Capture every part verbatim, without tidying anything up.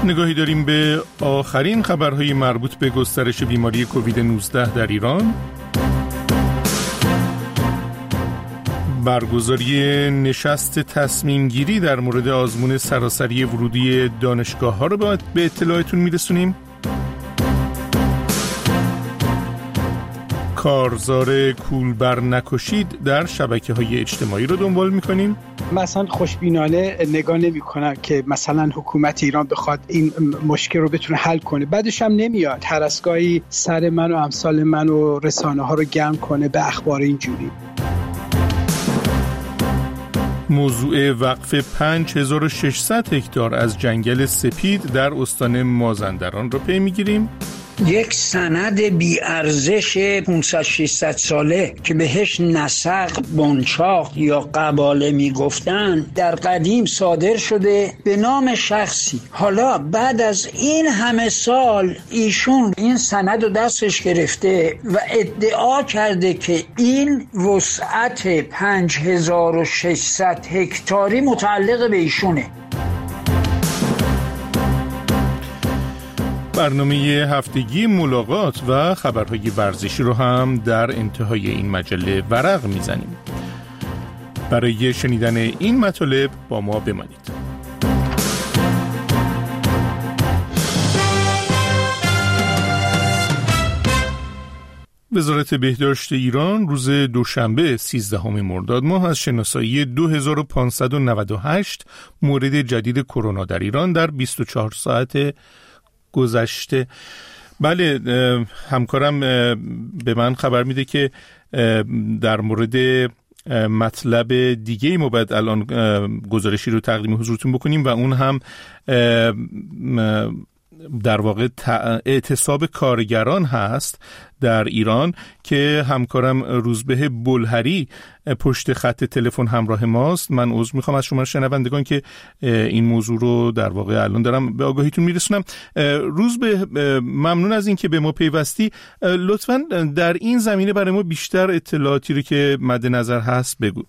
نگاهی داریم به آخرین خبرهای مربوط به گسترش بیماری کووید نوزده در ایران. برگزاری نشست تصمیم گیری در مورد آزمون سراسری ورودی دانشگاه ها رو باید به اطلاعتون میرسونیم. کارزار کولبر نکشید در شبکه های اجتماعی رو دنبال میکنیم. مثلا خوشبینانه نگاه نمی کنن که مثلا حکومت ایران بخواد این مشکل رو بتونه حل کنه. بعدش هم نمیاد هر اسگاهی سر من و امثال من و رسانه ها رو گرم کنه به اخبار اینجوری. موضوع وقف پنج هزار و ششصد هکتار از جنگل سپید در استان مازندران رو پی میگیریم. یک سند بی‌ارزش پانصد ششصد ساله که بهش نسق، بنچاق یا قباله میگفتن در قدیم صادر شده به نام شخصی. حالا بعد از این همه سال ایشون این سند رو دستش گرفته و ادعا کرده که این وسعت پنج هزار و ششصد هکتاری متعلق به ایشونه. برنامه هفتگی ملاقات و خبرهای ورزشی رو هم در انتهای این مجله ورق میزنیم. برای شنیدن این مطالب با ما بمانید. وزارت بهداشت ایران روز دوشنبه سیزدهم مرداد ماه از شناسایی دو هزار و پانصد و نود و هشت مورد جدید کرونا در ایران در بیست و چهار ساعت گذشته. بله، همکارم به من خبر میده که در مورد مطلب دیگه ای ما باید الان گزارشی رو تقدیم حضورتون بکنیم و اون هم در واقع اعتصاب کارگران هست در ایران که همکارم روزبه بلهری پشت خط تلفن همراه ماست. من عذر میخوام از شما شنوندگان که این موضوع رو در واقع الان دارم به آگاهیتون میرسونم. روزبه، ممنون از این که به ما پیوستی. لطفاً در این زمینه برای ما بیشتر اطلاعاتی رو که مد نظر هست بگو.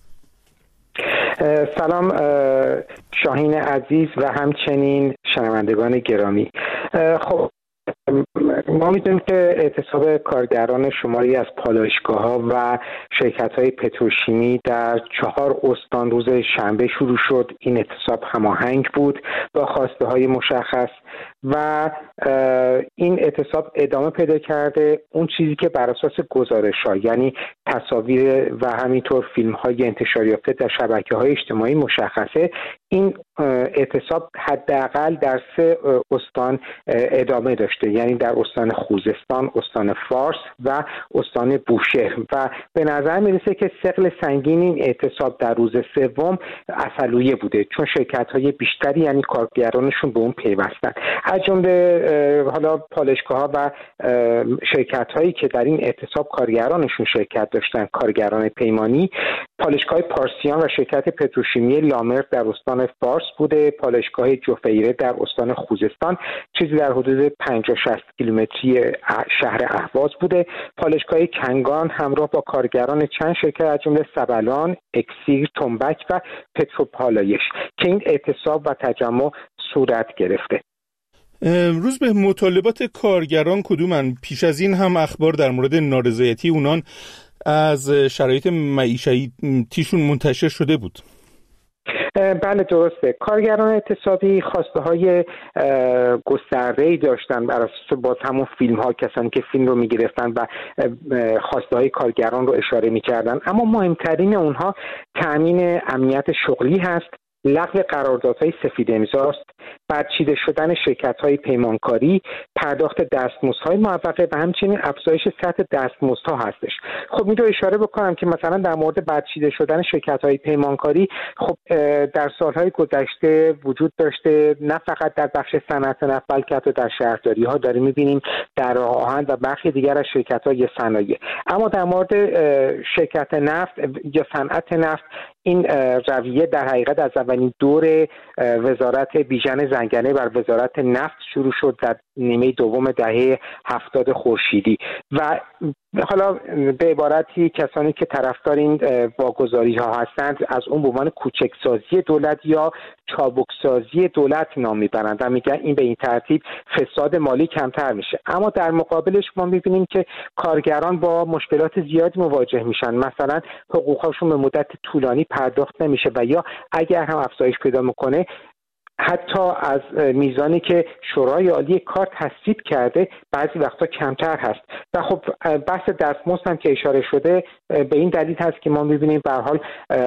سلام شاهین عزیز و همچنین شنوندگان گرامی. خب ما میدونیم که اعتصاب کارگران شماری از پالایشگاه‌ها و شرکت‌های پتروشیمی در چهار استان روز شنبه شروع شد. این اعتصاب هماهنگ بود با خواسته‌های مشخص و این اعتصاب ادامه پیدا کرده. اون چیزی که بر اساس گزارش‌ها، یعنی تصاویر و همینطور فیلم‌های انتشار یافته در شبکه‌های اجتماعی مشخصه، این اعتصاب حداقل در سه استان ادامه داشته، یعنی در استان خوزستان، استان فارس و استان بوشهر و به نظر میرسه که ثقل سنگین این اعتصاب در روز سوم عسلویه بوده، چون شرکت‌های بیشتری یعنی کارگرانشون به اون پیوستن. از جمله حالا پالایشگاه‌ها و شرکت‌هایی که در این اعتصاب کارگرانشون شرکت داشتن، کارگران پیمانی، پالایشگاه پارسیان و شرکت پتروشیمی لامر در استان فارس بوده، پالایشگاه جفیره در استان خوزستان چیزی در حدود پنجاه شصت کیلومتری شهر اهواز بوده، پالایشگاه کنگان همراه با کارگران چند شرکت از جمله سبلان، اکسیر، تنبک و پتروپالایش که این اعتصاب و تجمع صورت گرفته. روز به مطالبات کارگران کدومن؟ پیش از این هم اخبار در مورد نارضایتی اونان از شرایط معیشتیشون منتشر شده بود. بله درسته. کارگران اعتصابی خواسته های گسترده‌ای داشتن بر اساس باز همون فیلم ها، کسانی که فیلم رو میگرفتن و خواسته های کارگران رو اشاره میکردن، اما مهمترین اونها تأمین امنیت شغلی هست، لغو قراردادهای سفید امضاست، برچیده شدن شرکت‌های پیمانکاری، پرداخت دستمزدهای موقته و همچنین افزایش سطح دستمزدها هستش. خب این رو اشاره بکنم که مثلا در مورد برچیده شدن شرکت‌های پیمانکاری خب در سالهای گذشته وجود داشته، نه فقط در بخش صنعت نفت بلکه حتی در شهرداری‌ها داریم می‌بینیم، در آهن و برخی دیگر از شرکت‌های صنایع. اما در مورد شرکت نفت یا صنعت نفت این رویه در حقیقت از اولین دور وزارت بیژن زنگنه بر وزارت نفت شروع شد در نیمه دوم دهه هفتاد خورشیدی و حالا به عبارتی کسانی که طرفدار این واگذاری ها هستند از اون به عنوان کوچکسازی دولت یا چابکسازی دولت نام میبرند و میگن این به این ترتیب فساد مالی کمتر میشه. اما در مقابلش ما میبینیم که کارگران با مشکلات زیادی مواجه میشن، مثلا حقوقهاشون به مدت طولانی پرداخت نمیشه و یا اگر هم افزایش پیدا میکنه حتی از میزانی که شورای عالی کار تصویب کرده بعضی وقتا کمتر هست. و خب بحث دستمزد هم که اشاره شده به این دلیل هست که ما می‌بینیم به هر حال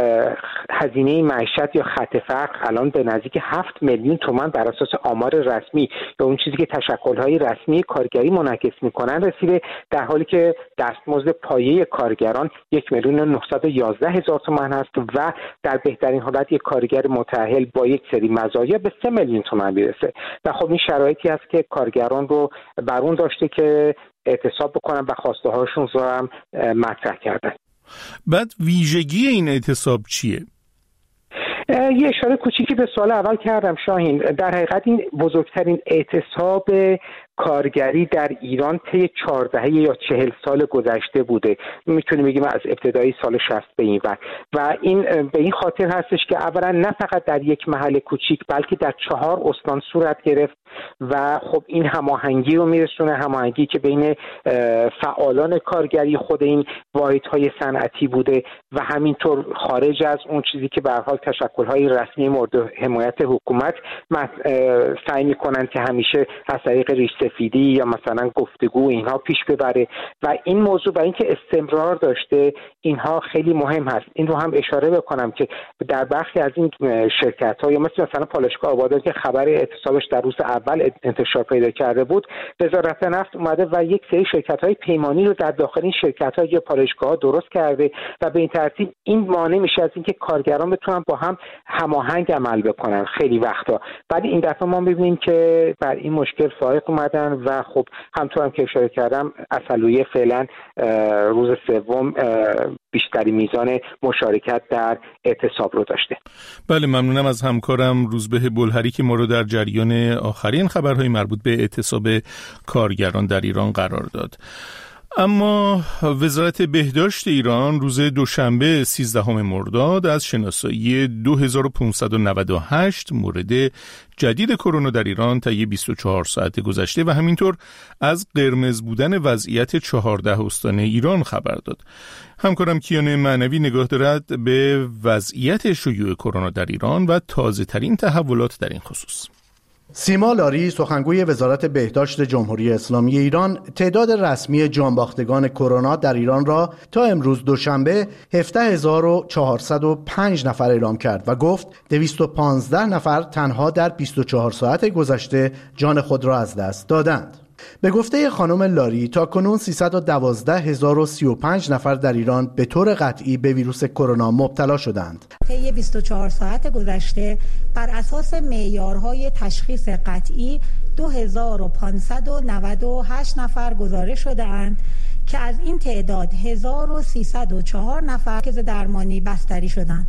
هزینه معیشت یا خط فقر الان به نزدیک هفت میلیون تومان بر اساس آمار رسمی یا اون چیزی که تشکل‌های رسمی کارگری منعکس می‌کنن رسیده، در حالی که دستمزد پایه کارگران یک میلیون و نهصد و یازده هزار تومان هست و در بهترین حالت یک کارگر متأهل با یک سری مزایا به سه میلیون تومان میرسه. و خب این شرایطی است که کارگران رو بر اون داشته که اعتصاب بکنن و خواسته هاشون رو هم مطرح کردن. بعد ویژگی این اعتصاب چیه؟ یه اشاره کوچیکی به سوال اول کردم شاهین. در حقیقت این بزرگترین اعتصاب کارگری در ایران طی چهارده یا چهل سال گذشته بوده، میتونیم بگیم از ابتدای سال شصت به این ور. و این به این خاطر هستش که اولا نه فقط در یک محل کوچیک بلکه در چهار استان صورت گرفت و خب این هماهنگی رو میرسونه، هماهنگی که بین فعالان کارگری خود این واحدهای صنعتی بوده و همینطور خارج از اون چیزی که به هر حال تشکل‌های رسمی مورد حمایت حکومت سعی می‌کنند که همیشه از طریق ریش سفیدی یا مثلا گفتگو اینها پیش ببره و این موضوع برای اینکه استمرار داشته اینها خیلی مهم هست. این رو هم اشاره بکنم که در برخی از این شرکت‌ها یا مثلا مثلا پالایشگاه آبادان که خبر اعتصابش در روز اول انتشار پیدا کرده بود، وزارت نفت اومده و یک سری شرکت‌های پیمانی رو در داخل این شرکت‌ها یا پالایشگاه‌ها درست کرده و به این ترتیب این مانع میشه از اینکه کارگران بتونن با هم هماهنگ عمل بکنن خیلی وقتا. ولی این دفعه ما می‌بینیم که بر این مشکل فائق اومدن و خب همونطور هم که اشاره کردم اصلویه فعلا روز سوم بیشتری میزان مشارکت در اعتصاب رو داشته. بله، ممنونم از همکارم روزبه بلهری که ما رو در جریان آخرین خبرهای مربوط به اعتصاب کارگران در ایران قرار داد. اما وزارت بهداشت ایران روز دوشنبه سیزدهم مرداد از شناسایی دو هزار و پانصد و نود و هشت مورد جدید کرونا در ایران طی بیست و چهار ساعت گذشته و همینطور از قرمز بودن وضعیت چهارده استان ایران خبر داد. همکارم کیان معنوی نگاه دارد به وضعیت شیوع کرونا در ایران و تازه ترین تحولات در این خصوص. سیما لاری سخنگوی وزارت بهداشت جمهوری اسلامی ایران تعداد رسمی جانباختگان کرونا در ایران را تا امروز دوشنبه هفده هزار و چهارصد و پنج نفر اعلام کرد و گفت دویست و پانزده نفر تنها در بیست و چهار ساعت گذشته جان خود را از دست دادند. به گفته خانم لاری تا کنون سیصد و دوازده هزار و سی و پنج نفر در ایران به طور قطعی به ویروس کرونا مبتلا شدند. طی بیست و چهار ساعت گذشته بر اساس معیارهای تشخیص قطعی دو هزار و پانصد و نود و هشت نفر گزارش شده‌اند که از این تعداد هزار و سیصد و چهار نفر که درمانی بستری شدند.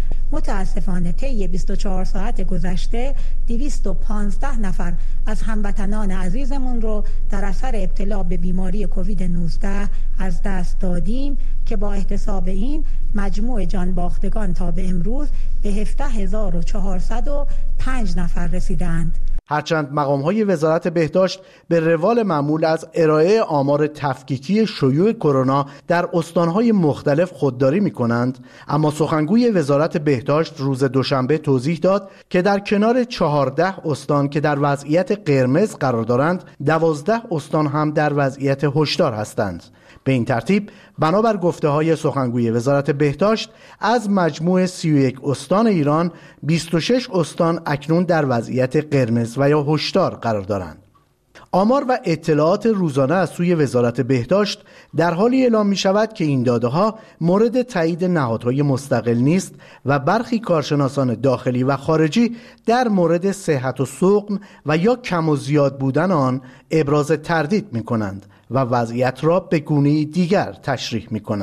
متاسفانه طی بیست و چهار ساعت گذشته دویست و پانزده نفر از هموطنان عزیزمون رو در اثر ابتلا به بیماری کووید نوزده از دست دادیم که با احتساب این مجموع جانباختگان تا به امروز به هفده هزار و چهارصد و پنج نفر رسیدند. هرچند مقام‌های وزارت بهداشت به روال معمول از ارائه آمار تفکیکی شیوع کرونا در استان‌های مختلف خودداری می‌کنند، اما سخنگوی وزارت بهداشت روز دوشنبه توضیح داد که در کنار چهارده استان که در وضعیت قرمز قرار دارند، دوازده استان هم در وضعیت هشدار هستند. به این ترتیب بنابر گفته‌های سخنگوی وزارت بهداشت از مجموع سی و یک استان ایران بیست و شش استان اکنون در وضعیت قرمز و یا هشدار قرار دارند. آمار و اطلاعات روزانه از سوی وزارت بهداشت در حالی اعلام می شود که این داده ها مورد تایید نهادهای مستقل نیست و برخی کارشناسان داخلی و خارجی در مورد صحت و سقم و یا کم و زیاد بودن آن ابراز تردید می کنند و وضعیت را به گونه‌ای دیگر تشریح می کنند.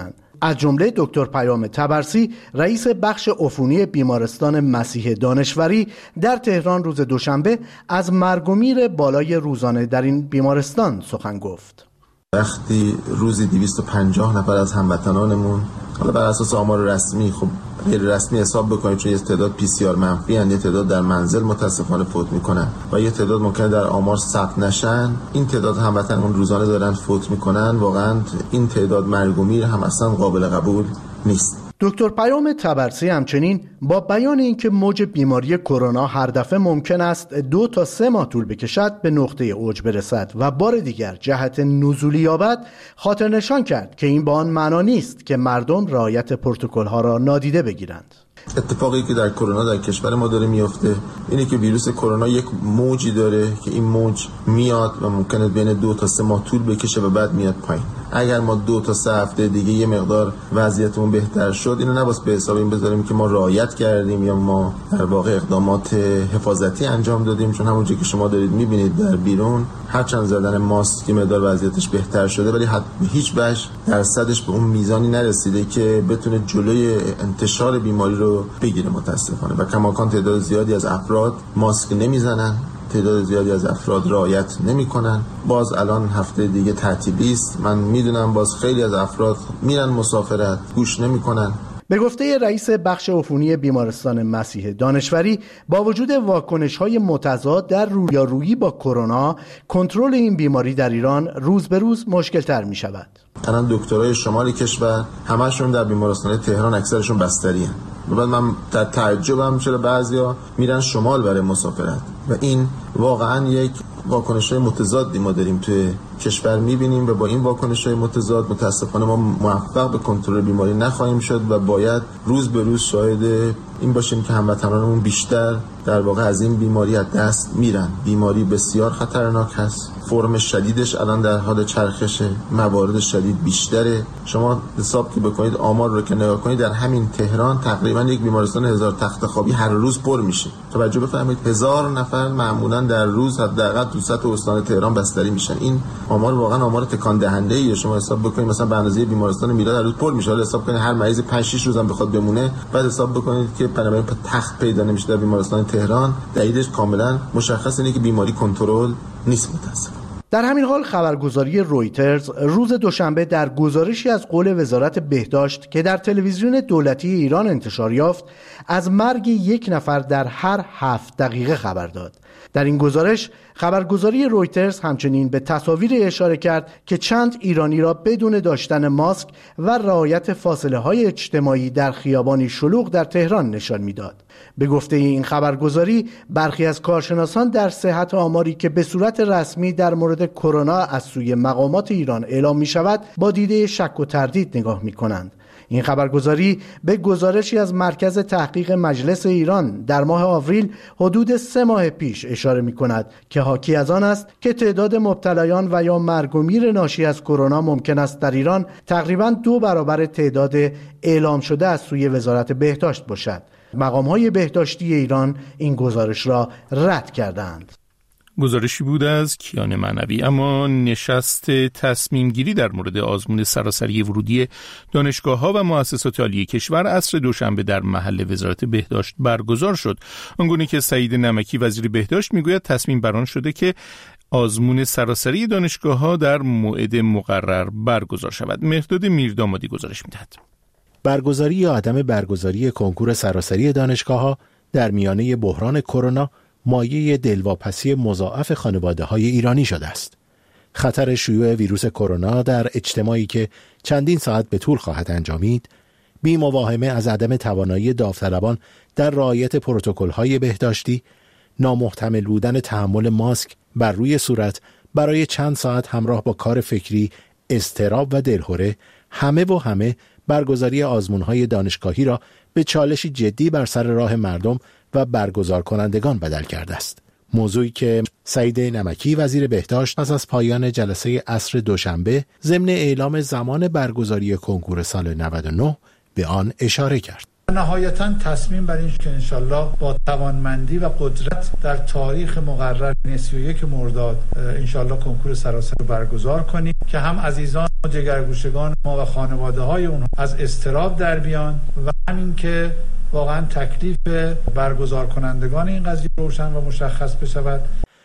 از جمله دکتر پیام طبرسی رئیس بخش عفونی بیمارستان مسیح دانشوری در تهران روز دوشنبه از مرگ و میر بالای روزانه در این بیمارستان سخن گفت. وقتی روزی دویست و پنجاه نفر از هموطنانمون، حالا بر اساس آمار رسمی، خب غیر رسمی حساب بکنید چون یه تعداد پی سی آر منفی ان، یه تعداد در منزل متاسفانه فوت میکنن و یه تعداد ممکنه در آمار ثبت نشن، این تعداد هموطنمون روزانه دارن فوت میکنن، واقعا این تعداد مرگ و میر هم اصلا قابل قبول نیست. دکتر پیام طبرسی همچنین با بیان اینکه موج بیماری کرونا هر دفعه ممکن است دو تا سه ماه طول بکشد به نقطه اوج برسد و بار دیگر جهت نزولی یابد، خاطر نشان کرد که این با آن معنا نیست که مردم رعایت پروتکل‌ها را نادیده بگیرند. اتفاقی که در کرونا در کشور ما داره میفته اینه که ویروس کرونا یک موجی داره که این موج میاد و ممکنه بین دو تا سه ماه طول بکشه و بعد میاد پایین. اگر ما دو تا سه هفته دیگه یه مقدار وضعیتمون بهتر شد، اینو نباید به حساب این بذاریم که ما رعایت کردیم یا ما در واقع اقدامات حفاظتی انجام دادیم، چون همونجوری که شما دارید میبینید در بیرون هرچند زدن ماسک که مقدار وضعیتش بهتر شده، ولی هیچ وجه درصدش به اون میزانی نرسیده که بتونه جلوی انتشار بیماری رو بگیره متاسفانه. و کماکان تعداد زیادی از افراد ماسک نمیزنن، تعداد زیادی از افراد رعایت نمی‌کنن. باز الان هفته دیگه تعطیلی است، من میدونم باز خیلی از افراد میرن مسافرت، گوش نمی‌کنن. به گفته رئیس بخش عفونی بیمارستان مسیح دانشوری، با وجود واکنش‌های متضاد در رویارویی با کرونا، کنترل این بیماری در ایران روز به روز مشکل‌تر می‌شود. الان دکترای شمال کشور همشون در بیمارستان تهران اکثرشون بستری هستند. بعد من در تعجبم چرا بعضیا میرن شمال برای مسافرت و این واقعا یک واکنش‌های متضادی ما داریم توی کشور می‌بینیم و با این واکنش‌های متضاد متاسفانه ما موفق به کنترل بیماری نخواهیم شد و باید روز به روز شاهد این باشیم که هموطنانمون بیشتر در واقع از این بیماری از دست میرن. بیماری بسیار خطرناک هست، فرم شدیدش الان در حال چرخشه، موارد شدید بیشتره. شما حساب که بکنید آمار رو که نگاه کنید، در همین تهران تقریبا یک بیمارستان هزار تخت خوابی هر روز پر میشه. توجه بفرمایید هزار نفر معمولا در روز حداقل تو سطح استان تهران بستری میشن. این آمار واقعا آمار تکان دهنده ایه. شما حساب بکنید مثلا به اندازه بیمارستان میلاد هر روز پر میشه، حالا حساب کنید هر مریض پنج شش روز هم بخواد بمونه، بعد حساب بکنید که بنابراین تخت پیدا نمیشه در بیمارستان تهران. دلیلش کاملا مشخص اینه که بیماری کنترل نیست متاسفانه. در همین حال خبرگزاری رویترز روز دوشنبه در گزارشی از قول وزارت بهداشت که در تلویزیون دولتی ایران انتشار یافت از مرگ یک نفر در هر هفت دقیقه خبر داد. در این گزارش خبرگزاری رویترز همچنین به تصاویری اشاره کرد که چند ایرانی را بدون داشتن ماسک و رعایت فاصله های اجتماعی در خیابانی شلوغ در تهران نشان میداد. به گفته این خبرگزاری، برخی از کارشناسان در صحت آماری که به صورت رسمی در مورد کرونا از سوی مقامات ایران اعلام می شود با دیده شک و تردید نگاه می کنند. این خبرگزاری به گزارشی از مرکز تحقیق مجلس ایران در ماه آوریل حدود سه ماه پیش اشاره می کند که حاکی از آن است که تعداد مبتلایان و یا مرگ و میر ناشی از کرونا ممکن است در ایران تقریباً دو برابر تعداد اعلام شده از سوی وزارت بهداشت باشد. مقام‌های بهداشتی ایران این گزارش را رد کردند. گزارشی بود از کیان معنوی. اما نشست تصمیم گیری در مورد آزمون سراسری ورودی دانشگاه‌ها و مؤسسات عالی کشور عصر دوشنبه در محل وزارت بهداشت برگزار شد. آنگونه که سعید نمکی وزیر بهداشت میگوید تصمیم بر آن شده که آزمون سراسری دانشگاه‌ها در موعد مقرر برگزار شود. مهرداد میردامادی گزارش می‌دهد. برگزاری یا عدم برگزاری کنکور سراسری دانشگاه‌ها در میانه بحران کرونا مایه دلواپسی مضاعف خانواده‌های ایرانی شده است. خطر شیوع ویروس کرونا در اجتماعی که چندین ساعت به طول خواهد انجامید، بی مواهمه از عدم توانایی داوطلبان در رعایت پروتکل‌های بهداشتی، نامحتمل بودن تحمل ماسک بر روی صورت برای چند ساعت همراه با کار فکری، اضطراب و دلهره، همه و همه برگزاری آزمون‌های دانشگاهی را به چالشی جدی بر سر راه مردم و برگزار کنندگان بدل کرده است. موضوعی که سعید نمکی وزیر بهداشت پس از پایان جلسه عصر دوشنبه ضمن اعلام زمان برگزاری کنکور سال نود و نه به آن اشاره کرد. نهایتاً تصمیم بر این که انشالله با توانمندی و قدرت در تاریخ مقرر سی و یک مرداد انشالله کنکور سراسری رو برگزار کنیم که هم عزیزان و جگرگوشگان ما و خانواده های اونها از اضطراب در بیان و همین که واقعاً تکلیف برگزار کنندگان این قضیه روشن و مشخص بشود.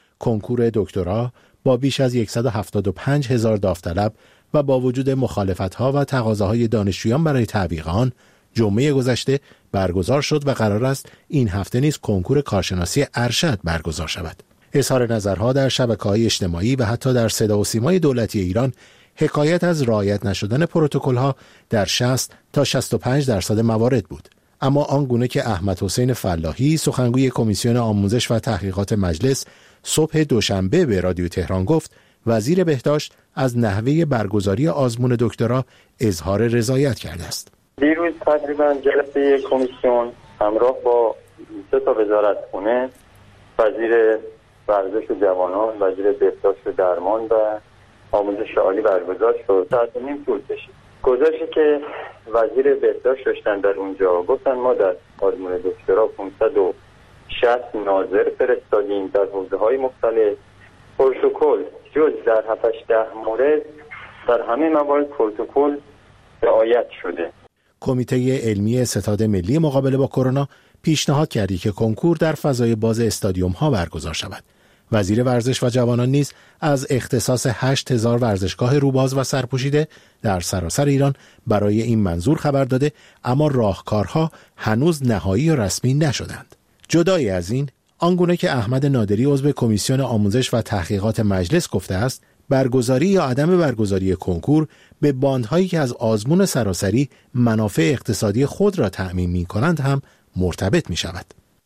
کنکور دکترا با بیش از صد و هفتاد و پنج هزار داوطلب و با وجود مخالفت‌ها و تقاضاهای دانشجویان برای تعویق آن جمعه گذشته برگزار شد و قرار است این هفته نیز کنکور کارشناسی ارشد برگزار شود. اظهار نظرها در شبکه‌های اجتماعی و حتی در صدا و سیمای دولتی ایران حکایت از رعایت نشدن پروتکل‌ها در شصت تا شصت و پنج درصد موارد بود. اما آنگونه که احمد حسین فلاحی سخنگوی کمیسیون آموزش و تحقیقات مجلس صبح دوشنبه به رادیو تهران گفت، وزیر بهداشت از نحوه برگزاری آزمون دکترا اظهار رضایت کرده است. دیروز تقریبا جلسه کمیسیون همراه با سه تا وزارتخونه، وزیر ورزش و جوانان، وزیر بهداشت و درمان و آموزش عالی برگزار شد. ساعت و نیم طول کشید. گزارشی که وزیر بهداشت داشتن در اونجا گفتن ما در آزمون دکترا پانصد و شصت ناظر فرستادیم در حوزه‌های مختلف. پروتکل جز در هفت ده مورد در همه موارد پروتکل رعایت شده. کمیته علمی ستاد ملی مقابله با کرونا پیشنهاد کردی که کنکور در فضای باز استادیوم ها برگزار شود. وزیر ورزش و جوانان نیز از اختصاص هشت هزار ورزشگاه روباز و سرپوشیده در سراسر ایران برای این منظور خبر داده، اما راهکارها هنوز نهایی و رسمی نشدند. جدای از این، آنگونه که احمد نادری عضو کمیسیون آموزش و تحقیقات مجلس گفته است، برگزاری یا عدم برگزاری کنکور به باندهایی که از آزمون سراسری منافع اقتصادی خود را تأمین می کنند هم مرتبط می شود.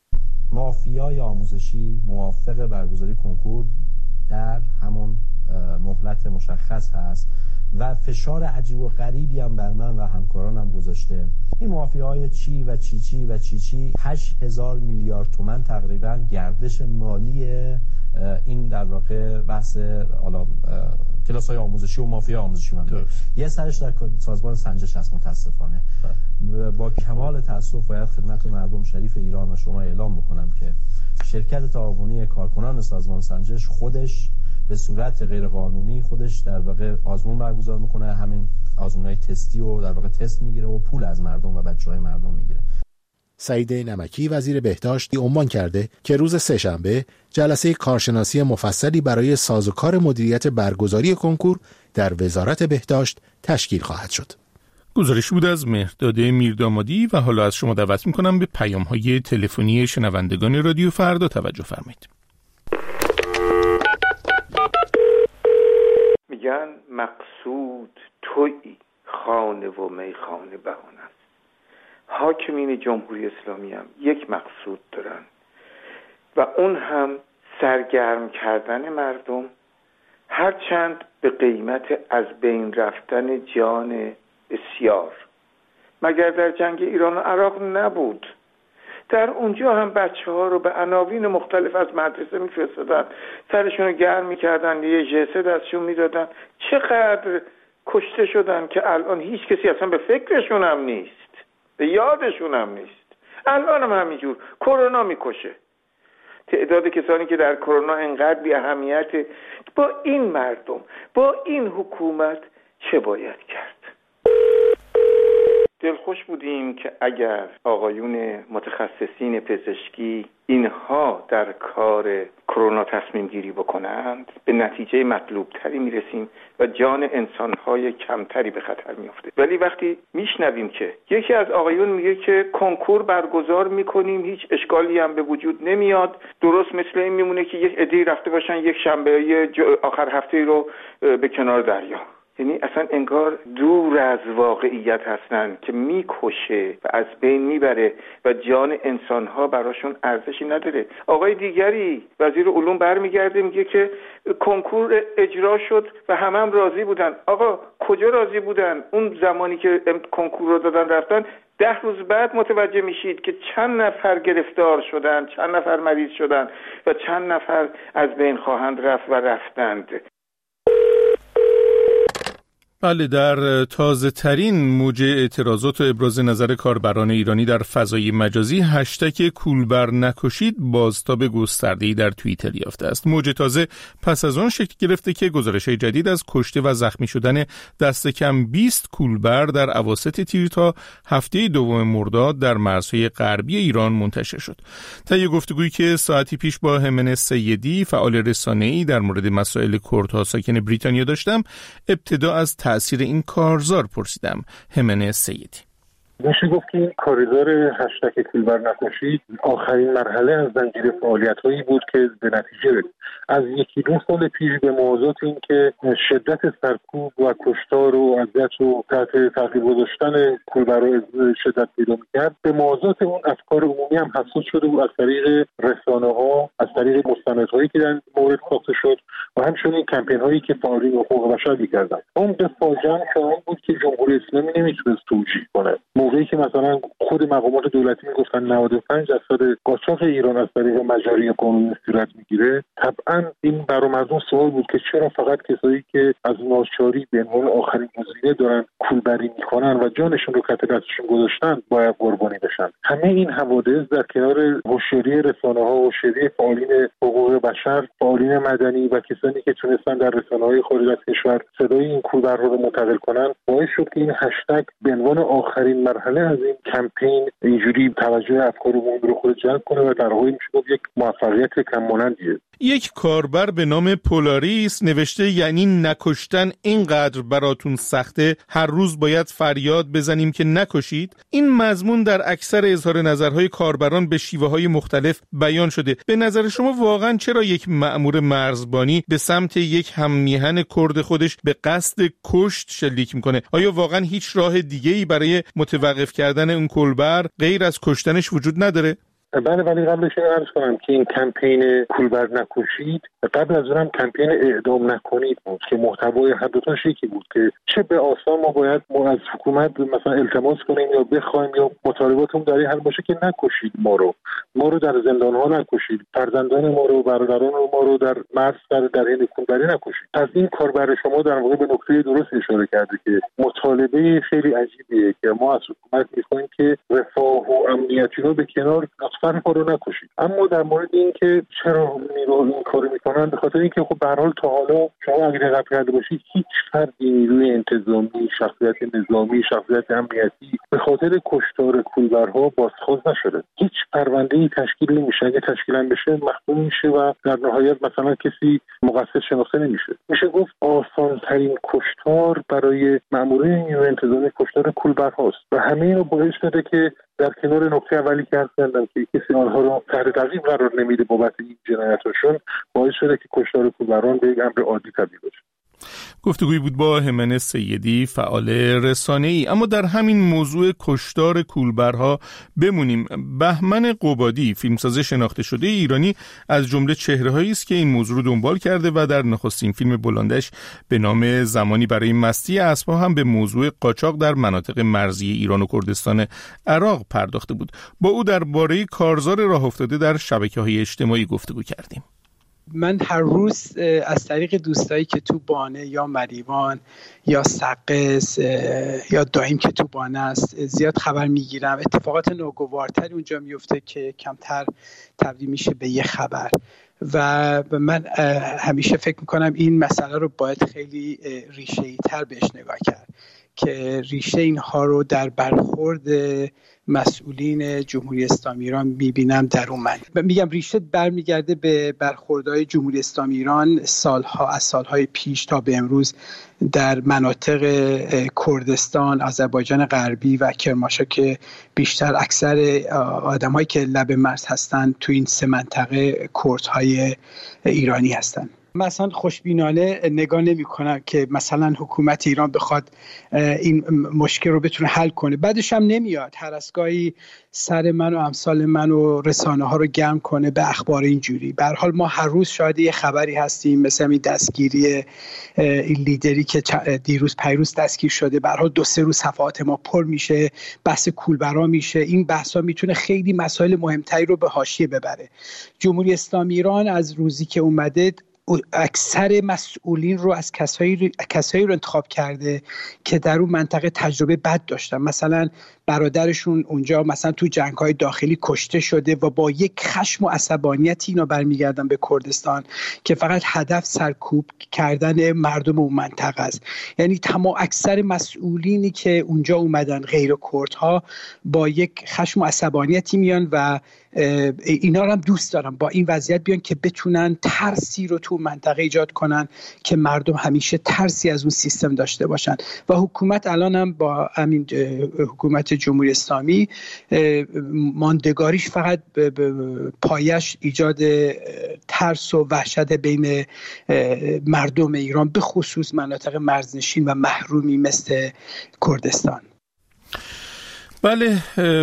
مافیای آموزشی موافق برگزاری کنکور در همون مهلت مشخص هست و فشار عجیب و غریبی هم بر من و همکارانم گذاشته. این مافیای چی و چی چی و چی چی هشت هزار میلیارد تومان تقریبا گردش مالی این در واقع بحث حالا کلاس‌های آموزشی و مافیا آموزشی من داره. یه سرش در سازمان سنجش هست متاسفانه. با کمال تأسف باید خدمت مردم شریف ایران و شما اعلام بکنم که شرکت تعاونی کارکنان سازمان سنجش خودش به صورت غیرقانونی خودش در واقع آزمون برگزار میکنه، همین آزمونای تستی و در واقع تست میگیره و پول از مردم و بچهای مردم میگیره. سعید نمکی وزیر بهداشت عنوان کرده که روز سه‌شنبه جلسه کارشناسی مفصلی برای سازوکار مدیریت برگزاری کنکور در وزارت بهداشت تشکیل خواهد شد. گزارش بود از مهرداد میردامادی و حالا از شما دعوت میکنم به پیام‌های تلفنی شنوندگان رادیو فردا توجه فرمایید. میگن مقصود تویی، خانه و میخانه بهانه است. حاکمین جمهوری اسلامی هم یک مقصود دارن و اون هم سرگرم کردن مردم، هرچند به قیمت از بین رفتن جان بسیار. مگر در جنگ ایران و عراق نبود؟ در اونجا هم بچه ها رو به عناوین مختلف از مدرسه میفرستادن، سرشون رو گرم میکردن، یه جسد دستشون میدادن. چقدر کشته شدن که الان هیچ کسی اصلا به فکرشون هم نیست، به یادشون هم نیست. الان هم همینجور کرونا میکشه. تعداد کسانی که در کرونا انقدر بی اهمیت، با این مردم، با این حکومت چه باید کرد؟ دلخوش بودیم که اگر آقایون متخصصین پزشکی اینها در کار کرونا تصمیم گیری بکنند، به نتیجه مطلوب تری میرسیم و جان انسانهای کمتری به خطر میفته. ولی وقتی میشنویم که یکی از آقایون میگه که کنکور برگزار میکنیم، هیچ اشکالی هم به وجود نمیاد، درست مثل این میمونه که یک عده‌ای رفته باشن یک شنبه آخر هفته رو به کنار دریا. یعنی اصلا انگار دور از واقعیت هستن که میکشه و از بین میبره و جان انسانها براشون ارزشی نداره. آقای دیگری وزیر علوم برمیگرده میگه که کنکور اجرا شد و همه هم راضی بودن. آقا کجا راضی بودن؟ اون زمانی که کنکور رو دادن رفتن، ده روز بعد متوجه میشید که چند نفر گرفتار شدن، چند نفر مریض شدن و چند نفر از بین خواهند رفت و رفتند. بله، در تازه ترین موج اعتراضات و ابراز نظر کاربران ایرانی در فضای مجازی هشتگ کولبر نکشید بازتاب گسترده‌ای در توییتر یافته است. موج تازه پس از آن شکل گرفته که گزارش‌های جدید از کشته و زخمی شدن دست کم بیست کولبر در اواسط تیر تا هفته دوم مرداد در مرزهای غربی ایران منتشر شد. طی گفتگویی که ساعتی پیش با همن سیدی فعال رسانه‌ای در مورد مسائل کردها ساکن بریتانیا داشتم، ابتدا از تأثیر این کارزار پرسیدم. همن سیدی: میشه گفت که این کاریزار هشتگ کولبر نکشید آخرین مرحله از زنجیره فعالیت‌هایی بود که به نتیجه رسید. از یکی دو سال پیش به موضوع این که شدت سرکوب و کشتار و اذیت و تحت تعقیب گذاشتن کولبرها شدت پیدا می‌کرد، به موضوع اون افکار عمومی هم حساس شده بود از طریق رسانه‌ها، از طریق مستندهایی که در مورد ساخته شد و همچنین کمپین‌هایی که فعالین حقوق بشر می‌کردند. اون به فاجعه شامل بود که جمهوری اسلامی نمی‌تونست توجیه کنه. موقعی که مثلا خود مقامات دولتی میگفتن نود و پنج درصد قاچاق ایران از طریق مجاری قانونی صورت میگیره، طبعا این برای مردم سوال بود که چرا فقط کسایی که از ناچاری به عنوان آخرین گزینه دارن کولبری میکنن و جانشون رو کف دستشون گذاشتن باید قربانی بشن. همه این حوادث در کنار هوشیاری رسانه‌ها، هوشیاری فعالین حقوق بشر، فعالین مدنی و کسانی که تونستن در رسانه‌های خارج از کشور صدای این کولبرها رو منتقل کنن، باعث شد که این هشتگ به عنوان آخرین مرحله از این کمپین اینجوری توجه افکار عمومی رو خود جلب کنه و در واقع میشه گفت یک موفقیت کم مانندیه. یک کاربر به نام پولاریس نوشته یعنی نکشتن اینقدر براتون سخته هر روز باید فریاد بزنیم که نکشید؟ این مضمون در اکثر اظهار نظرهای کاربران به شیوه‌های مختلف بیان شده. به نظر شما واقعا چرا یک مأمور مرزبانی به سمت یک هممیهن کرد خودش به قصد کشت شلیک میکنه؟ آیا واقعا هیچ راه دیگه‌ای برای متوقف کردن اون کولبر غیر از کشتنش وجود نداره؟ بله، ولی قبلش این عرض کنم که این کمپین کولبر نکشید قبل از اونم کمپین اعدام نکنید بود که محتوای هر دو تاش یکی بود که چه به آسان ما باید ما از حکومت مثلا التماس کنیم یا بخوایم یا مطالباتمون در این حل باشه که نکشید ما رو ما رو در زندان‌ها نکشید، فرزندان ما رو، برادران ما رو در مرز در در این کولبری نکشید. از این کاربر شما در واقع به نکته درست اشاره کرده که مطالبه خیلی عجیبیه که ما از حکومت می‌خوایم که رفاه و امنیتی رو به کنار فرق رو نکشید. اما در مورد این که چرا نیرو این کارو میکنن، به خاطر اینکه خب به هر حال تا حالا شما اگه دقت کرده باشید هیچ فردی نیروی انتظامی، شخصیت نظامی، شخصیت امنیتی به خاطر کشتار کولبرها بازخواست نشده. هیچ پرونده‌ای تشکیل نمیشه. اگه تشکیل هم بشه مختوم میشه و در نهایت مثلا کسی مقصر شناخته نمیشه. میشه گفت آسان ترین کشتار برای مأمورین نیروی انتظامی کشتار کولبرهاست و همه اینو باعث شده که در کنار نکته اولی که عرض کردم که کسی آنها رو تحت تعقیب قرار نمیده بابت این جنایتاشون، باعث شده که کشتار کولبران به یک امر عادی تبدیل بشه. گفتگویی بود با همن سیدی فعال رسانه‌ای. اما در همین موضوع کشتار کولبرها بمونیم. بهمن قبادی، فیلمساز شناخته شده ایرانی، از جمله چهره‌هایی است که این موضوع رو دنبال کرده و در نخستین فیلم بلندش به نام زمانی برای مستی اسب‌ها هم به موضوع قاچاق در مناطق مرزی ایران و کردستان عراق پرداخته بود. با او درباره کارزار راه افتاده در شبکه‌های اجتماعی گفتگو کردیم. من هر روز از طریق دوستایی که تو بانه یا مریوان یا سقز یا دایم که تو بانه است زیاد خبر میگیرم. اتفاقات ناگوارتری اونجا میفته که کمتر تبدیل میشه به یه خبر و من همیشه فکر میکنم این مسئله رو باید خیلی ریشه‌ای تر بهش نگاه کرد که ریشه اینها رو در برخورد مسئولین جمهوری اسلامی ایران میبینم در اون من میگم ریشه برمیگرده به برخوردهای جمهوری اسلامی ایران سالها از سالهای پیش تا به امروز در مناطق کردستان، آذربایجان غربی و کرمانشاه که بیشتر اکثر آدمایی که لب مرز هستن تو این سه منطقه کردهای ایرانی هستن. مثلا خوشبینانه نگاه نمی کنم که مثلا حکومت ایران بخواد این مشکل رو بتونه حل کنه. بعدش هم نمیاد هر از گاهی سر من و امثال من و رسانه ها رو گرم کنه به اخبار اینجوری. به هر حال ما هر روز شاهد یه خبری هستیم، مثلا این دستگیری این لیدری که دیروز پیروز دستگیر شده. به هر حال دو سه روز صفحات ما پر میشه، بحث کولبرا میشه. این بحثا میتونه خیلی مسائل مهمتری رو به حاشیه ببره. جمهوری اسلامی ایران از روزی که اومده اکثر مسئولین رو از کسایی کسایی رو انتخاب کرده که در اون منطقه تجربه بد داشتن. مثلا برادرشون اونجا مثلا تو جنگ‌های داخلی کشته شده و با یک خشم و عصبانیتی اینا برمیگردن به کردستان که فقط هدف سرکوب کردن مردم اون منطقه است. یعنی تمام اکثر مسئولینی که اونجا اومدن غیر کردها با یک خشم و عصبانیتی میان و اینا رو هم دوست دارن با این وضعیت بیان که بتونن ترسی رو تو منطقه ایجاد کنن که مردم همیشه ترسی از اون سیستم داشته باشن. و حکومت الان هم با همین حکومت جمهوری اسلامی ماندگاریش فقط پایش ایجاد ترس و وحشت بین مردم ایران به خصوص مناطق مرزنشین و محرومی مثل کردستان. بله،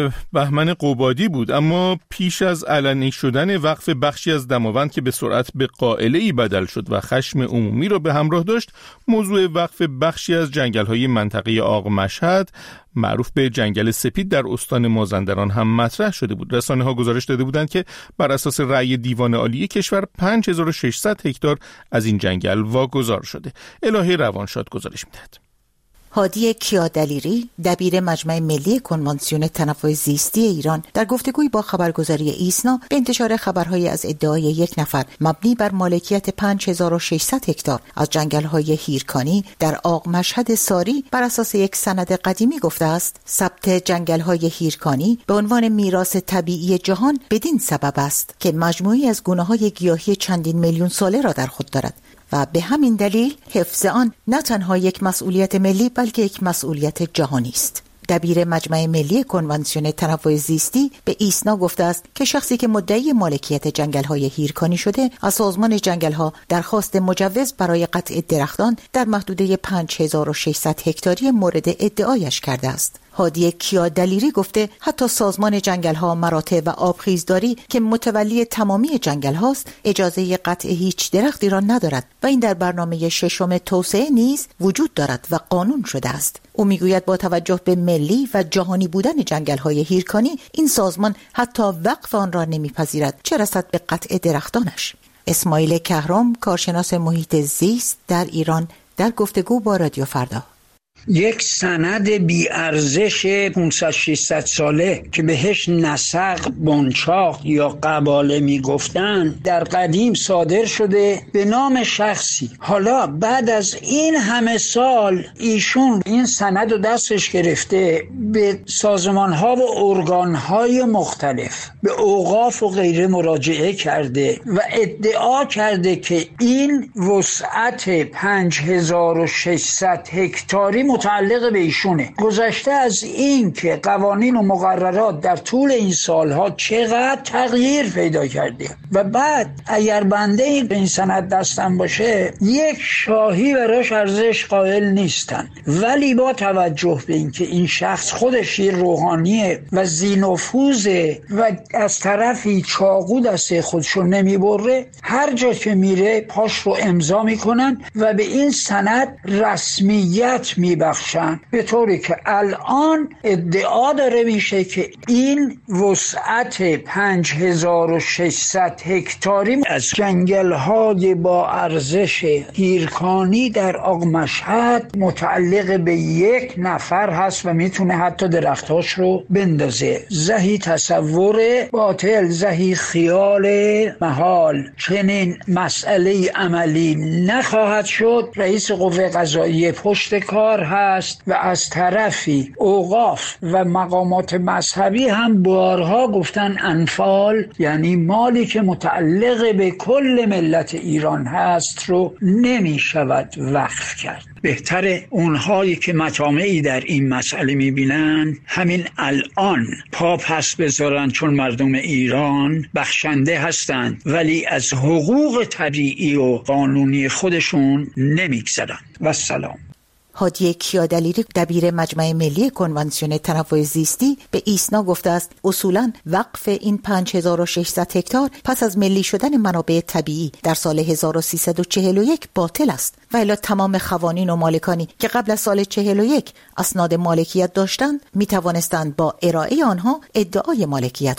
بهمن قبادی بود. اما پیش از علنی شدن وقف بخشی از دماوند که به سرعت به قائله‌ای بدل شد و خشم عمومی را به همراه داشت، موضوع وقف بخشی از جنگل‌های منطقه آق مشهد معروف به جنگل سپید در استان مازندران هم مطرح شده بود. رسانه‌ها گزارش داده بودند که بر اساس رأی دیوان عالی کشور پنج هزار و ششصد هکتار از این جنگل واگذار شده. الهه روانشاد گزارش می‌دهد. هادی کیادلیری، دبیر مجمع ملی کنوانسیون تنوع زیستی ایران، در گفتگوی با خبرگزاری ایسنا به انتشار خبرهای از ادعای یک نفر مبنی بر مالکیت پنج هزار و ششصد هکتار از جنگل‌های هیرکانی در آق مشهد ساری بر اساس یک سند قدیمی گفته است ثبت جنگل‌های هیرکانی به عنوان میراث طبیعی جهان بدین سبب است که مجموعی از گونه‌های گیاهی چندین میلیون ساله را در خود دارد و به همین دلیل حفظ آن نه تنها یک مسئولیت ملی بلکه یک مسئولیت جهانی است. دبیر مجمع ملی کنوانسیون تنوع زیستی به ایسنا گفته است که شخصی که مدعی مالکیت جنگل‌های هیرکانی شده از سازمان جنگل‌ها درخواست مجوز برای قطع درختان در محدوده پنج هزار و ششصد هکتاری مورد ادعایش کرده است. هادی کیادلیری گفته حتی سازمان جنگل‌ها مراتع و آبخیزداری که متولی تمامی جنگل هاست اجازه قطع هیچ درختی را ندارد و این در برنامه ششم توسعه نیز وجود دارد و قانون شده است. او میگوید با توجه به ملی و جهانی بودن جنگل‌های هیرکانی این سازمان حتی وقف آن را نمیپذیرد، چه رسد به قطع درختانش. اسماعیل کهرام، کارشناس محیط زیست در ایران، در گفتگو با رادیو فردا: یک سند بی‌ارزش پانصد ششصد ساله که بهش نسق، بنچاق یا قباله میگفتن در قدیم صادر شده به نام شخصی. حالا بعد از این همه سال ایشون این سند رو دستش گرفته، به سازمان‌ها و ارگان‌های مختلف، به اوقاف و غیره مراجعه کرده و ادعا کرده که این وسعت پنج هزار و ششصد هکتاری متعلق به ایشونه. گذشته از این که قوانین و مقررات در طول این سالها چقدر تغییر پیدا کرده و بعد اگر بنده این سند دستم باشه یک شاهی براش ارزش قائل نیستن، ولی با توجه به این که این شخص خودش روحانیه و ذی‌نفوذه و از طرفی چاقو دست خودشو نمیبره، هر جا که میره پاش رو امضا میکنن و به این سند رسمیت میبخشن، به طوری که الان ادعا داره میشه که این وسعت پنج هزار و ششصد هکتاری از جنگل‌های با ارزش هیرکانی در آق مشهد متعلق به یک نفر هست و میتونه حتی درختاش رو بندازه. زهی تصور باطل، زهی خیال محال. چنین مسئله عملی نخواهد شد. رئیس قوه قضاییه پشت کار هست و از طرفی اوقاف و مقامات مذهبی هم بارها گفتن انفال، یعنی مالی که متعلق به کل ملت ایران هست رو نمی شود وقف کرد. بهتره اونهایی که مطامعی در این مسئله میبینن همین الان پا پس بذارن، چون مردم ایران بخشنده هستند ولی از حقوق طبیعی و قانونی خودشون نمیگذرن. و سلام. هادی کیادلیری، دبیر مجمع ملی کنوانسیون تنوع زیستی، به ایسنا گفته است اصولاً وقف این پنج هزار و ششصد هکتار پس از ملی شدن منابع طبیعی در سال هزار و سیصد و چهل و یک باطل است و الا تمام قوانین و مالکانی که قبل از سال چهل و یک اسناد مالکیت داشتند می توانستند با ارائه آنها ادعای مالکیت کنند.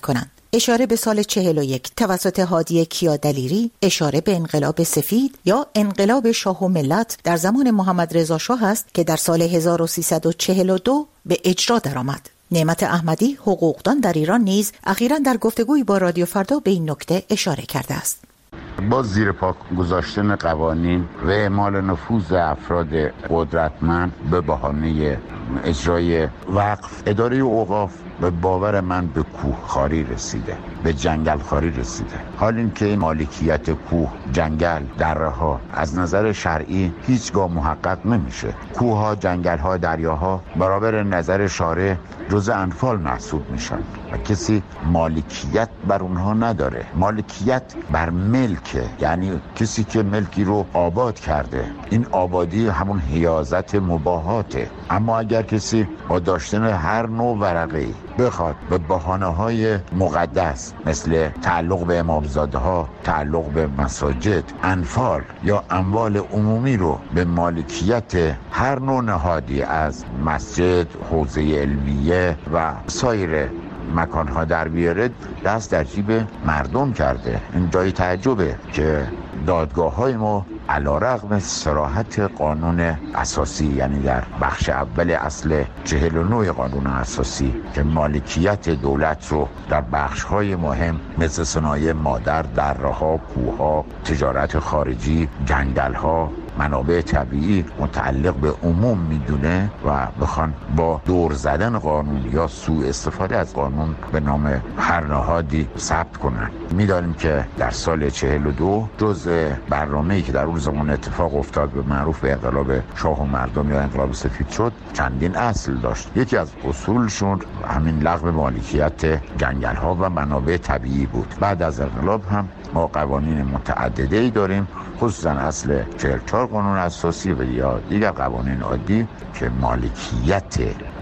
اشاره به سال چهل و یک توسط هادی کیادلیری اشاره به انقلاب سفید یا انقلاب شاه و ملت در زمان محمد رضا شاه است که در سال هزار و سیصد و چهل و دو به اجرا درآمد. نعمت احمدی حقوقدان در ایران نیز اخیراً در گفتگویی با رادیو فردا به این نکته اشاره کرده است. با زیر پا گذاشتن قوانین و اعمال نفوذ افراد قدرتمند به بهانه اجرای وقف، اداره اوقاف به باور من به کوهخواری رسیده، به جنگلخواری رسیده. حال این که مالکیت کوه، جنگل، دره‌ها از نظر شرعی هیچگاه محقق نمیشه. کوه‌ها، جنگل‌ها، دریاها برابر نظر شارع جزء انفال محسوب میشن و کسی مالکیت بر اونها نداره. مالکیت بر ملکه، یعنی کسی که ملکی رو آباد کرده. این آبادی همون حیازت مباهاته. اما اگر کسی با داشتن هر نوع ورقه‌ای بخواد به بهانه‌های مقدس مثل تعلق به امامزاده‌ها، تعلق به مساجد، انفال یا اموال عمومی رو به مالکیت هر نوع نهادی از مسجد، حوزه علمیه و سایر مکانها در بیاره، دست در جیب مردم کرده. این جای تعجبه که دادگاه‌های ما علی‌رغم صراحت قانون اساسی، یعنی در بخش اول اصل چهل و نه قانون اساسی که مالکیت دولت رو در بخش‌های مهم مثل صنایع مادر، دره‌ها، کوه‌ها، تجارت خارجی، جنگل‌ها، منابع طبیعی متعلق به عموم میدونه و بخوان با دور زدن قانون یا سوء استفاده از قانون به نام هر نهادی ثبت کنن. میدانیم که در سال چهل و دو جزء برنامه‌ای که در اون زمان اتفاق افتاد به معروف به انقلاب شاه و مردم یا انقلاب سفید شد چندین اصل داشت. یکی از اصولشون همین لغو مالکیت جنگل‌ها و منابع طبیعی بود. بعد از انقلاب هم ما قوانین متعددی داریم، خصوصا اصل چهل و چهار قانون اساسی و یا دیگر قوانین عادی که مالکیت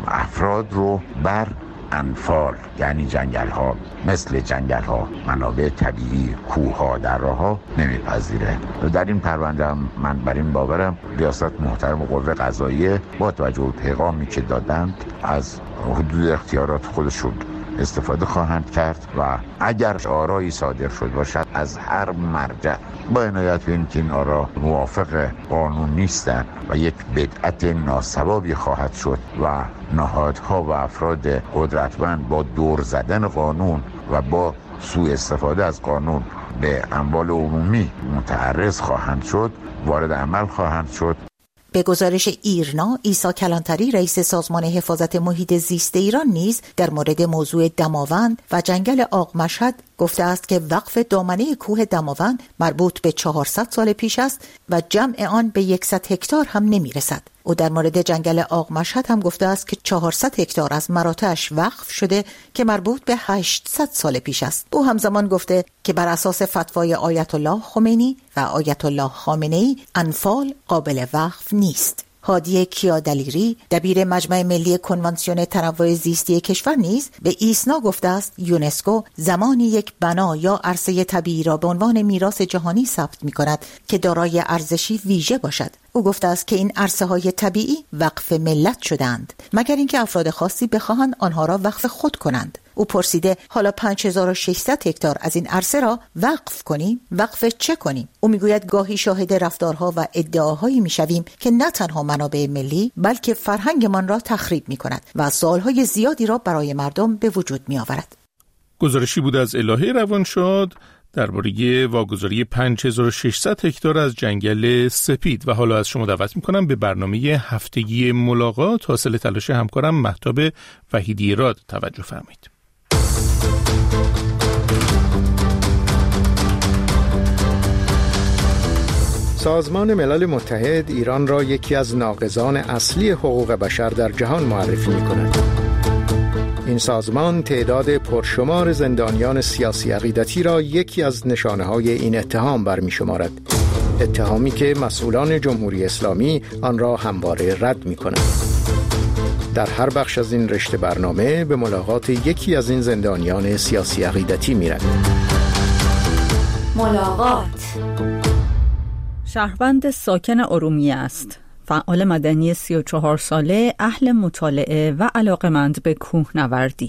افراد رو بر انفال، یعنی جنگل ها، مثل جنگل ها، منابع طبیعی، کوه ها، دره ها نمیپذیره. و در این پرونده هم من بر این باورم ریاست محترم قوه قضاییه با توجه به پیغامی که دادند از حدود اختیارات خودشون استفاده خواهند کرد و اگر آرایی صادر شد باشد از هر مرجع با عنایت به اینکه این آرا موافق قانون نیستند و یک بدعت ناصوابی خواهد شد و نهادها و افراد قدرتمند با دور زدن قانون و با سوء استفاده از قانون به اموال عمومی متعرض خواهند شد، وارد عمل خواهند شد. به گزارش ایرنا، عیسی کلانتری رئیس سازمان حفاظت محیط زیست ایران نیز در مورد موضوع دماوند و جنگل آق مشهد گفته است که وقف دامنه کوه دماوند مربوط به چهارصد سال پیش است و جمع آن به صد هکتار هم نمی رسد. او در مورد جنگل آق مشهد هم گفته است که چهارصد هکتار از مراتعش وقف شده که مربوط به هشتصد سال پیش است. او همزمان گفته که بر اساس فتوای آیت الله خمینی و آیت الله خامنه‌ای انفال قابل وقف نیست. هادی کیادلیری دبیر مجمع ملی کنوانسیون تنوع زیستی کشور نیز به ایسنا گفته است یونسکو زمانی یک بنا یا عرصه طبیعی را به عنوان میراث جهانی ثبت می‌کند که دارای ارزشی ویژه باشد. او گفته است که این عرصه های طبیعی وقف ملت شدند مگر اینکه افراد خاصی بخواهند آنها را وقف خود کنند. او پرسیده حالا پنج هزار و ششصد هکتار از این عرصه را وقف کنیم؟ وقف چه کنیم؟ او میگوید گاهی شاهد رفتارها و ادعاهایی میشویم که نه تنها منابع ملی بلکه فرهنگمان را تخریب میکند و سوالهای زیادی را برای مردم به وجود میآورد. گزارشی بود از الهه روانشاد درباره واگذاری پنج هزار و ششصد هکتار از جنگل سپید. و حالا از شما دعوت میکنم به برنامه هفتگی ملاقات حاصل تلاش همکارم مهتاب وحیدی راد توجه فرمایید. سازمان ملل متحد ایران را یکی از ناقضان اصلی حقوق بشر در جهان معرفی می‌کند. این سازمان تعداد پرشمار زندانیان سیاسی عقیدتی را یکی از نشانه‌های این اتهام برمی‌شمارد. اتهامی که مسئولان جمهوری اسلامی آن را همواره رد می‌کنند. در هر بخش از این رشته برنامه به ملاقات یکی از این زندانیان سیاسی عقیدتی می‌رویم. ملاقات. شهروند ساکن ارومیه است. فعال مدنی سی و چهار ساله، اهل مطالعه و علاقمند به کوهنوردی.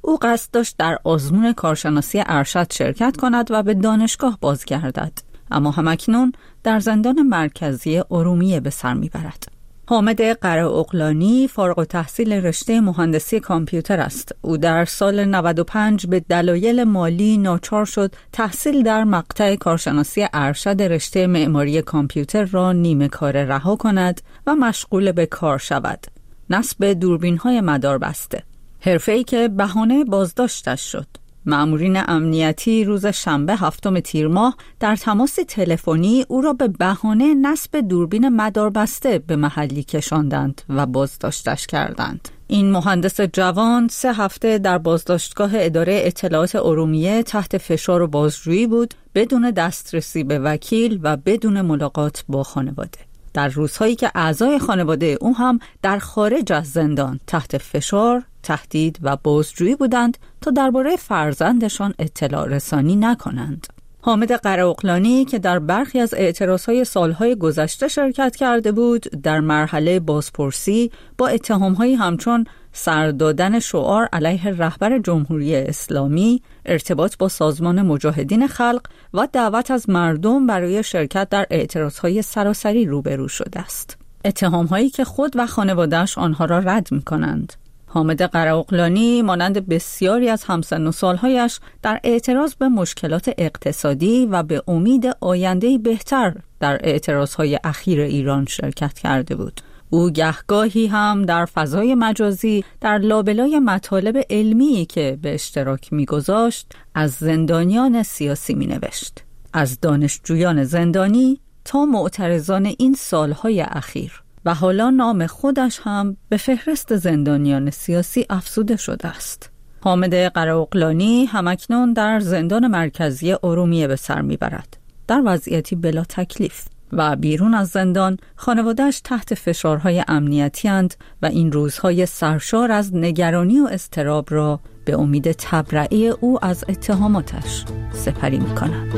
او قصد داشت در آزمون کارشناسی ارشد شرکت کند و به دانشگاه بازگردد، اما همکنون در زندان مرکزی ارومیه به سر میبرد. حامد قره‌اغلانی فارغ التحصیل رشته مهندسی کامپیوتر است. او در سال نود و پنج به دلایل مالی ناچار شد تحصیل در مقطع کارشناسی ارشد رشته معماری کامپیوتر را نیمه کاره رها کند و مشغول به کار شود. نصب دوربین‌های مداربسته، حرفه‌ای که بهانه بازداشتش شد. مأمورین امنیتی روز شنبه هفتم تیر ماه در تماس تلفنی او را به بهانه نصب دوربین مداربسته به محلی کشاندند و بازداشتش کردند. این مهندس جوان سه هفته در بازداشتگاه اداره اطلاعات ارومیه تحت فشار و بازجویی بود، بدون دسترسی به وکیل و بدون ملاقات با خانواده. در روزهایی که اعضای خانواده او هم در خارج از زندان تحت فشار، تهدید و بازجویی بودند تا درباره فرزندشان اطلاع رسانی نکنند. حامد قره‌اغلانی که در برخی از اعتراضهای سالهای گذشته شرکت کرده بود، در مرحله بازپرسی با اتهام‌هایی همچون سر دادن شعار علیه رهبر جمهوری اسلامی، ارتباط با سازمان مجاهدین خلق و دعوت از مردم برای شرکت در اعتراضهای سراسری روبرو شده است. اتهام‌هایی که خود و خانواده‌اش آنها را رد می‌کنند. حامد قره‌اغلانی مانند بسیاری از همسن و سالهایش در اعتراض به مشکلات اقتصادی و به امید آینده‌ای بهتر در اعتراضهای اخیر ایران شرکت کرده بود. او گهگاهی هم در فضای مجازی در لابلای مطالب علمی که به اشتراک می‌گذاشت از زندانیان سیاسی می‌نوشت، از دانشجویان زندانی تا معترضان این سالهای اخیر، و حالا نام خودش هم به فهرست زندانیان سیاسی افزوده شده است. حامد قره‌اغلانی همکنون در زندان مرکزی ارومیه به سر میبرد، در وضعیتی بلا تکلیف، و بیرون از زندان خانواده‌اش تحت فشارهای امنیتی اند و این روزهای سرشار از نگرانی و اضطراب را به امید تبرئه او از اتهاماتش سپری می‌کنند.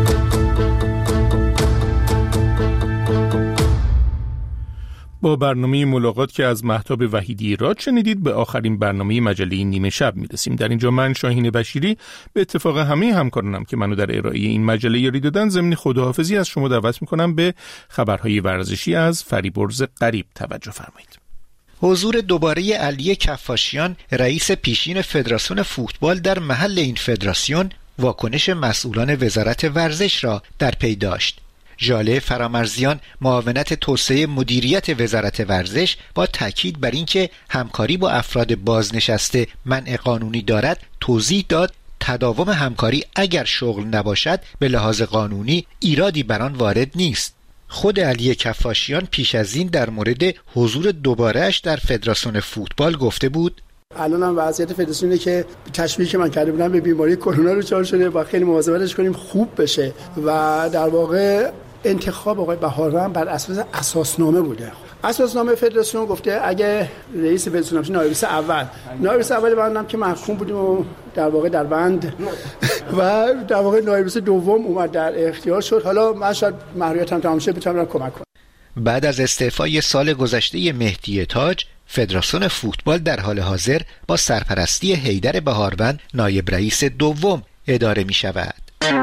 با برنامه ملاقات که از مهتاب وحیدی ایراد شنیدید به آخرین برنامه مجله نیمه شب میرسیم. در اینجا من شاهین بشیری به اتفاق همه همکارانم که منو در ارائه این مجله یاری دادن ضمن خداحافظی از شما دعوت میکنم به خبرهای ورزشی از فریبرز غریب توجه فرمایید. حضور دوباره علی کفاشیان رئیس پیشین فدراسیون فوتبال در محل این فدراسیون واکنش مسئولان وزارت ورزش را در پی داشت. ژاله فرامرزیان معاونت توسعه مدیریت وزارت ورزش با تاکید بر اینکه همکاری با افراد بازنشسته منع قانونی دارد توضیح داد تداوم همکاری اگر شغل نباشد به لحاظ قانونی ایرادی بر آن وارد نیست. خود علی کفاشیان پیش از این در مورد حضور دوباره‌اش در فدراسیون فوتبال گفته بود: الان هم وضعیت فدراسیونی که تشبیه که من کرده بودم به بیماری کرونا رو چار شده و خیلی مواظبتش کنیم خوب بشه و در واقع انتخاب آقای بهارام بر اساس اساسنامه بوده. اساسنامه فدراسیون گفته اگه رئیس فدراسیون باشه نایب رئیس اول نایب رئیس اول بندم که محکوم بودیم و در واقع در بند و در واقع نایب رئیس دوم اومد در اختیار شد. حالا من شاید محروریتم تمام شه بتونم کمک کنم. بعد از استعفای سال گذشته مهدی تاج، فدراسیون فوتبال در حال حاضر با سرپرستی حیدر بهاروند نایب رئیس دوم اداره می شود.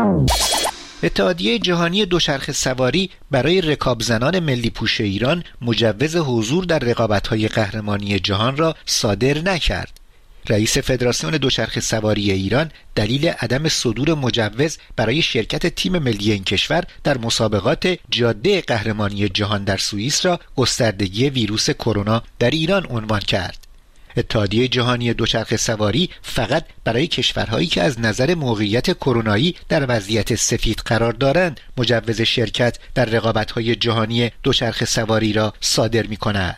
اتحادیه جهانی دوچرخه سواری برای رکابزنان ملی پوش ایران مجوز حضور در رقابت‌های قهرمانی جهان را صادر نکرد. رئیس فدراسیون دوچرخه سواری ایران دلیل عدم صدور مجوز برای شرکت تیم ملی این کشور در مسابقات جاده قهرمانی جهان در سوئیس را گستردگی ویروس کرونا در ایران عنوان کرد. اتحادیه جهانی دوچرخه سواری فقط برای کشورهایی که از نظر موقعیت کرونایی در وضعیت سفید قرار دارند مجوز شرکت در رقابت‌های جهانی دوچرخه سواری را صادر می‌کند.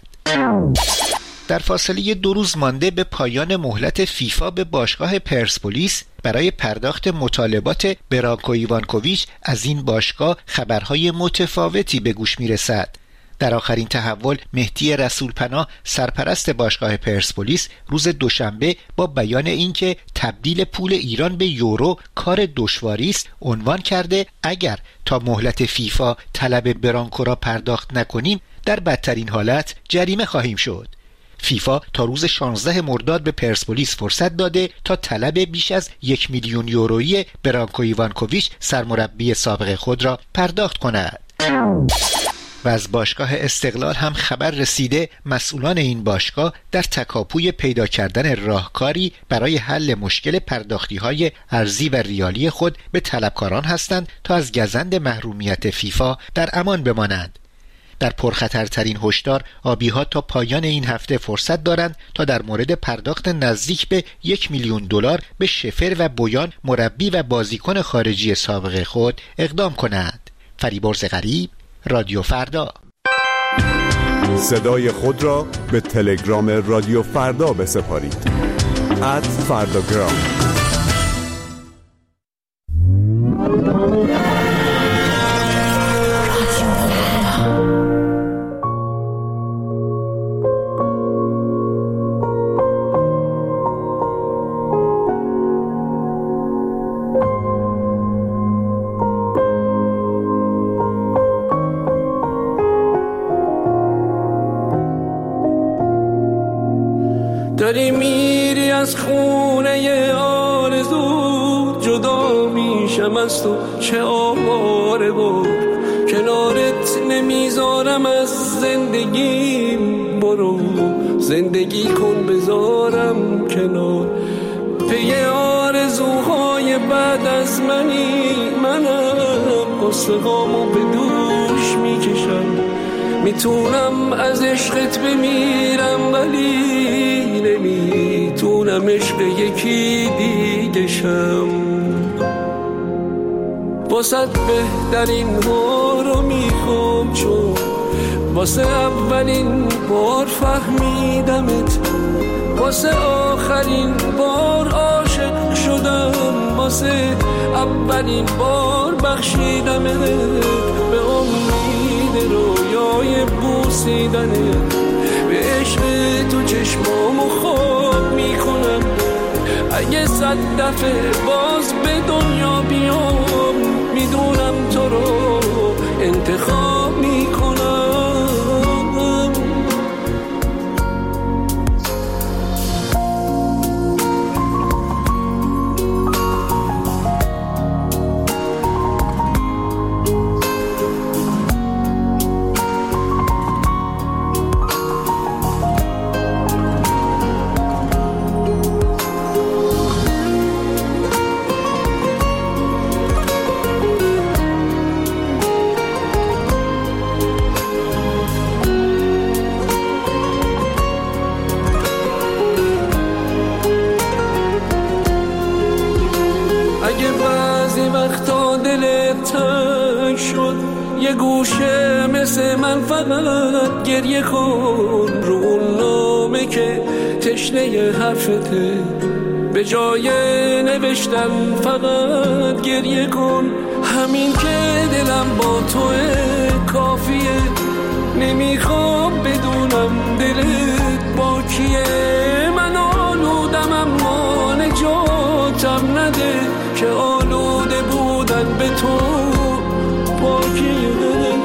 در فاصله دو روز مانده به پایان مهلت فیفا به باشگاه پرسپولیس برای پرداخت مطالبات برانکو ایوانکوویچ از این باشگاه خبرهای متفاوتی به گوش می‌رسد. در آخرین تحول مهدی رسولپناه سرپرست باشگاه پرسپولیس روز دوشنبه با بیان اینکه تبدیل پول ایران به یورو کار دشواری است عنوان کرده اگر تا مهلت فیفا طلب برانکو را پرداخت نکنیم در بدترین حالت جریمه خواهیم شد. فیفا تا روز شانزده مرداد به پرسپولیس فرصت داده تا طلب بیش از یک میلیون یورویی برانکو ایوانکوویچ سرمربی سابق خود را پرداخت کند. و از باشگاه استقلال هم خبر رسیده مسئولان این باشگاه در تکاپوی پیدا کردن راهکاری برای حل مشکل پرداختی‌های ارزی و ریالی خود به طلبکاران هستند تا از گزند محرومیت فیفا در امان بمانند. در پرخطرترین هشدار، آبی‌ها تا پایان این هفته فرصت دارند تا در مورد پرداخت نزدیک به یک میلیون دلار به شفر و بویان مربی و بازیکن خارجی سابق خود اقدام کنند. فریبرز غریب، رادیو فردا. صدای خود را به تلگرام رادیو فردا بسپارید. ات فرداگرام. داری میری از خونه آرزو، جدا میشم از تو چه آواره بار، کنارت نمیذارم از زندگیم، برو زندگی کن بذارم کنار. پی آرزوهای بعد از منی، منم قصه‌هامو به دوش میکشم، میتونم از عشقت بمیرم ولی نمیتونم عشق یکی دیگه شم. واسه بهترین ها رو میخوام، چون واسه اولین بار فهمیدمت، واسه آخرین بار عاشق شدم، واسه اولین بار بخشیدمت، به امید رویای بوسیدنت، به عشق تو چشمامو خواب میکنم. اگه صد دفعه باز به دنیا بیام، میدونم تو رو انتخاب میکنم. یه گوشه مثل من فقط گریه کن، رو اون نامه که تشنه حرفته، به جای نوشتن فقط گریه کن. همین که دلم با توه کافیه، نمیخوام بدونم دلت با کیه. من آلودم اما نجاتم نده، که آلوده بودن به تو پاکیه.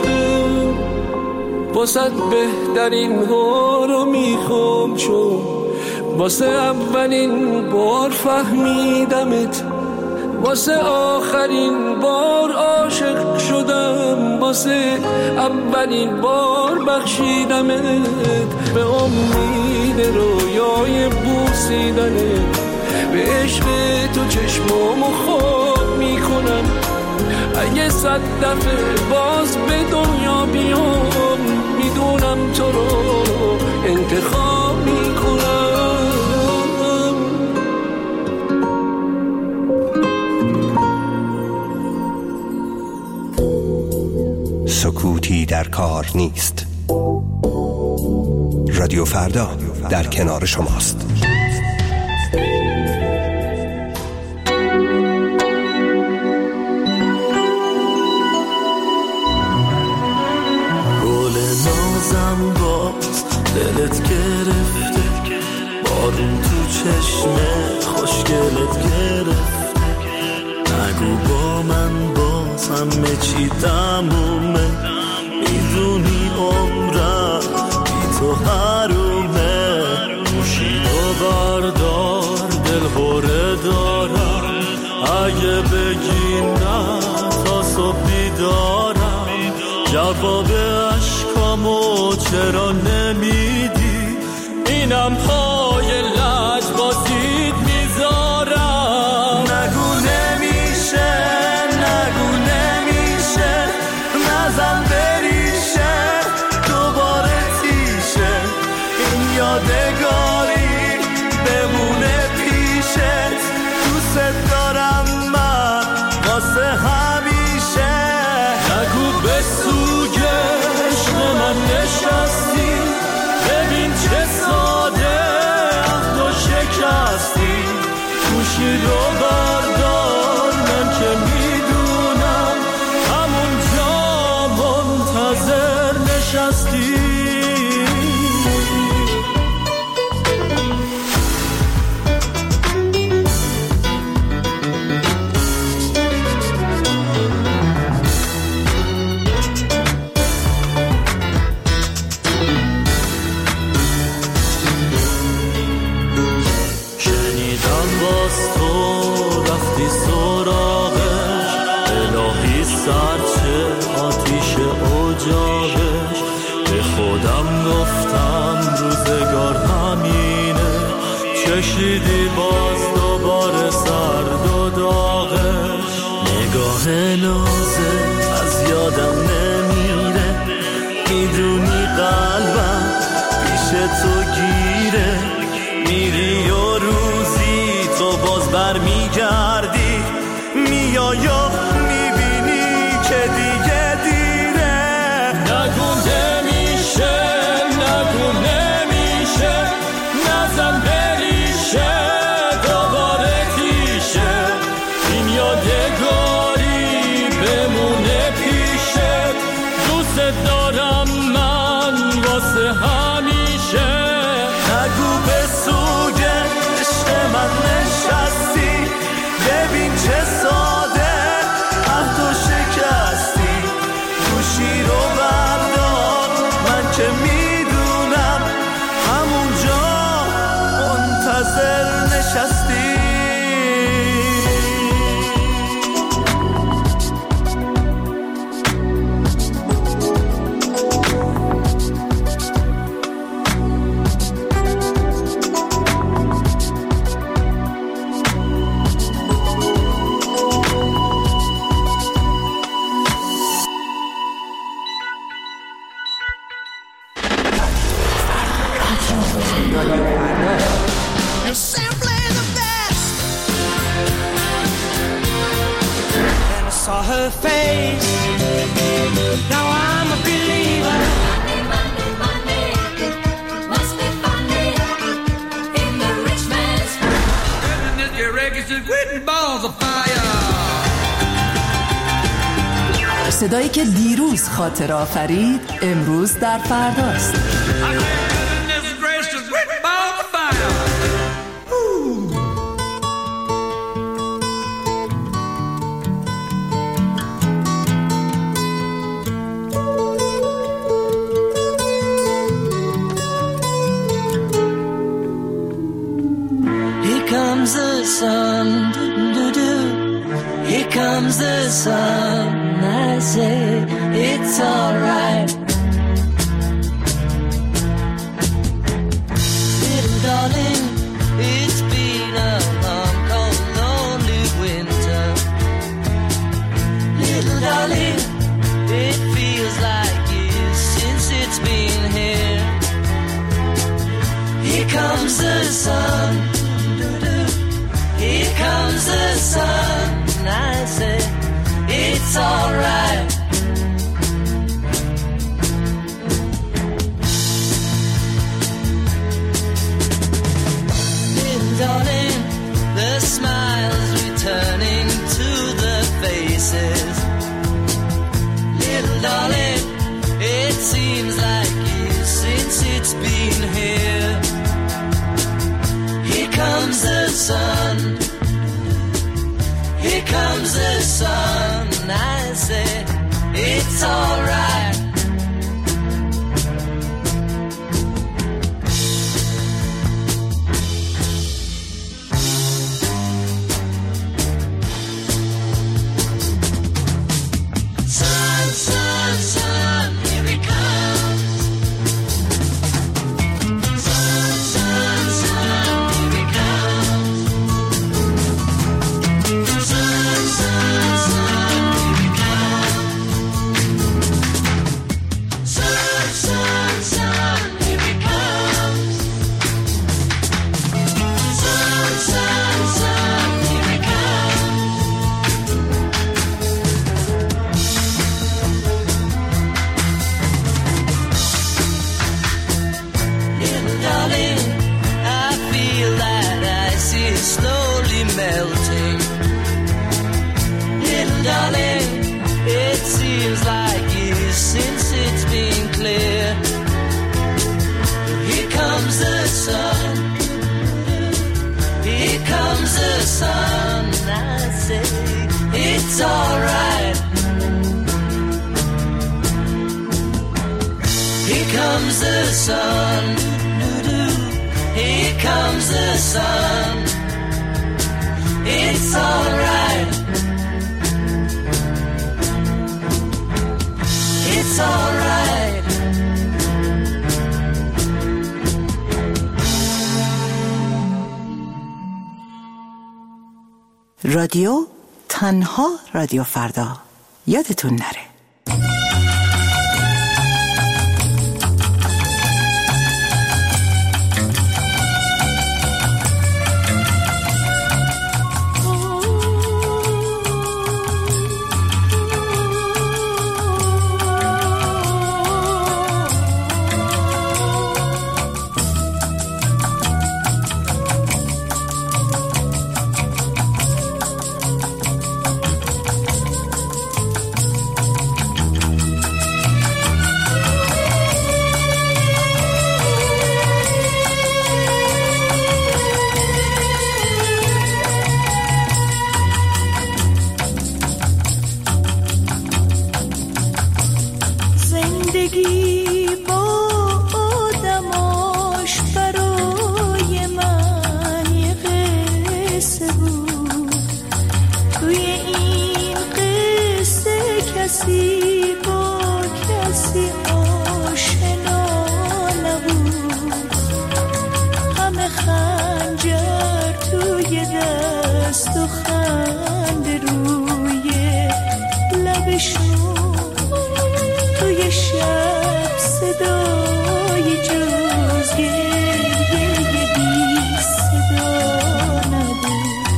واسه بهترین ها رو میخوام، چون واسه اولین بار فهمیدمت، واسه آخرین بار عاشق شدم، واسه اولین بار بخشیدمت، به امید رویای بوسیدنت، به عشق تو چشمامو خواب میکنم. اگه صد دفعه باز به دنیا بیام، میدونم تو رو انتخاب میکنم. سکوتی در کار نیست. رادیو فردا در کنار شماست. بازم باز دلت گرفته، بارون تو چشمت خوشگلت گرفته، نگو با من باز همه چی تمومه، میدونی عمرم بی تو حرومه. بگی نه تا صبح بیدارم، جواب عشقامو چرا نمیدی؟ اینم پای لجبازیت میذارم. نگو نمیشه، نگو نمیشه، نزن بریشه دوباره تیشه، این یادگاری بمونه پیشت، دوست دارم من واسه همیشه. نگو به سوی عشق من نشستی، ببین چه ساده عهد و شکستی، گوشی رو بردار من که میدونم همونجا منتظر نشستی. چشیدی باز دوباره سرد و داغش، نگاه نازه از یادم نمیره، میدونی قلبم پیش تو گیره، میری و روزی تو باز بر میگردی، میای و میبینی که دیگه دیره. نگو نمیشه، نگو نمیشه، نزن دوباره تیشه، این یادگاری بمونه پیشت، دوست دارم من واسه همیشه. نگو به سوی عشق من نشستی، ببین چه ساده عهد و شکستی، گوشی رو بردار من که میدونم همونجا منتظر نشستی. Her face, now I'm a believer. Money, money, money, must be funny in the rich man's world. This your records is written balls of fire. صدایی که دیروز خاطر آفرید امروز در فرداست. The sun, doo-doo-doo. Here comes the sun. I say it's alright. Little darling, it's been a long, cold, lonely winter. Little darling, it feels like years since it's been here. Here comes the sun. Here comes the sun, I say, it's alright. Little darling, the smiles returning to the faces. Little darling, it seems like years since it's been here. Here comes the sun. Here comes the sun, I say, it's alright. darling, it seems like years since it's been clear. Here comes the sun, here comes the sun. I say it's alright. Here comes the sun, here comes the sun. It's alright. It's alright. رادیو تنها رادیو فردا، یادتون نره.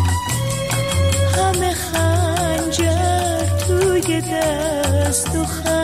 دست و خم